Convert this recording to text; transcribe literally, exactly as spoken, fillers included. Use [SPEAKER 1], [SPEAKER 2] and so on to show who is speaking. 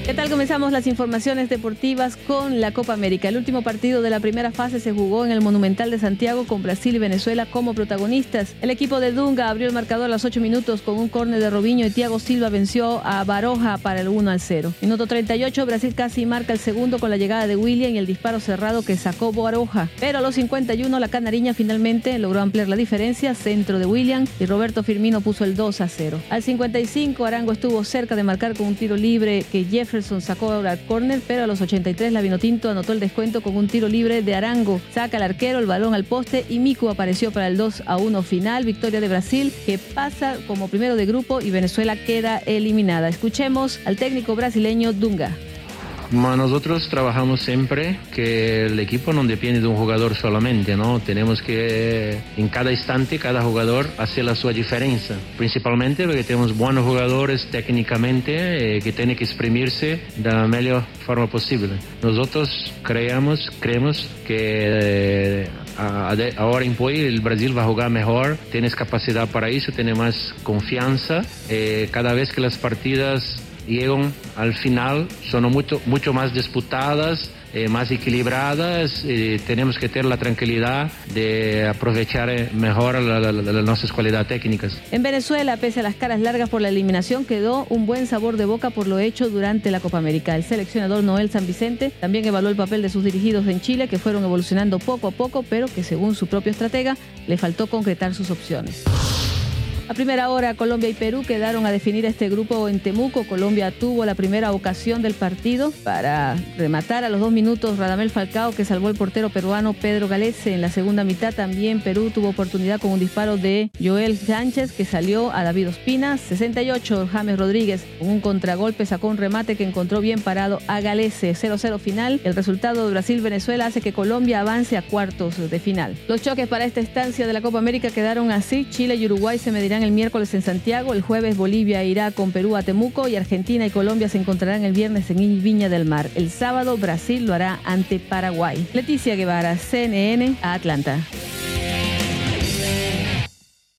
[SPEAKER 1] ¿Qué tal? Comenzamos las informaciones deportivas con la Copa América. El último partido de la primera fase se jugó en el Monumental de Santiago con Brasil y Venezuela como protagonistas. El equipo de Dunga abrió el marcador a los ocho minutos con un córner de Robinho y Thiago Silva venció a Baroja para el uno al cero. Minuto treinta y ocho, Brasil casi marca el segundo con la llegada de William y el disparo cerrado que sacó Baroja. Pero a los cincuenta y uno la canariña finalmente logró ampliar la diferencia, centro de William y Roberto Firmino puso el dos a cero. Al cincuenta y cinco, Arango estuvo cerca de marcar con un tiro libre que Jefferson sacó al córner, pero a los ochenta y tres la Vinotinto anotó el descuento con un tiro libre de Arango. Saca el arquero el balón al poste y Miku apareció para el dos a uno final. Victoria de Brasil que pasa como primero de grupo y Venezuela queda eliminada. Escuchemos al técnico brasileño Dunga.
[SPEAKER 2] Nosotros trabajamos siempre que el equipo no depende de un jugador solamente, ¿no? Tenemos que en cada instante, cada jugador hace la su diferencia, principalmente porque tenemos buenos jugadores técnicamente eh, que tienen que exprimirse de la mejor forma posible. Nosotros creemos, creemos que eh, ahora en Poi el Brasil va a jugar mejor, tienes capacidad para eso, tiene más confianza, eh, cada vez que las partidas llegan al final, son mucho, mucho más disputadas, eh, más equilibradas, y tenemos que tener la tranquilidad de aprovechar mejor la, la, la, las nuestras cualidades técnicas.
[SPEAKER 1] En Venezuela, pese a las caras largas por la eliminación, quedó un buen sabor de boca por lo hecho durante la Copa América. El seleccionador Noel San Vicente también evaluó el papel de sus dirigidos en Chile, que fueron evolucionando poco a poco, pero que según su propio estratega, le faltó concretar sus opciones. A primera hora, Colombia y Perú quedaron a definir este grupo en Temuco. Colombia tuvo la primera ocasión del partido para rematar a los dos minutos Radamel Falcao, que salvó el portero peruano Pedro Galese. En la segunda mitad también Perú tuvo oportunidad con un disparo de Joel Sánchez, que salió a David Ospina. sesenta y ocho, James Rodríguez con un contragolpe sacó un remate que encontró bien parado a Galese. cero cero final. El resultado de Brasil-Venezuela hace que Colombia avance a cuartos de final. Los choques para esta estancia de la Copa América quedaron así. Chile y Uruguay se medirán el miércoles en Santiago, el jueves Bolivia irá con Perú a Temuco y Argentina y Colombia se encontrarán el viernes en Viña del Mar. El sábado Brasil lo hará ante Paraguay. Leticia Guevara, C N N, a Atlanta.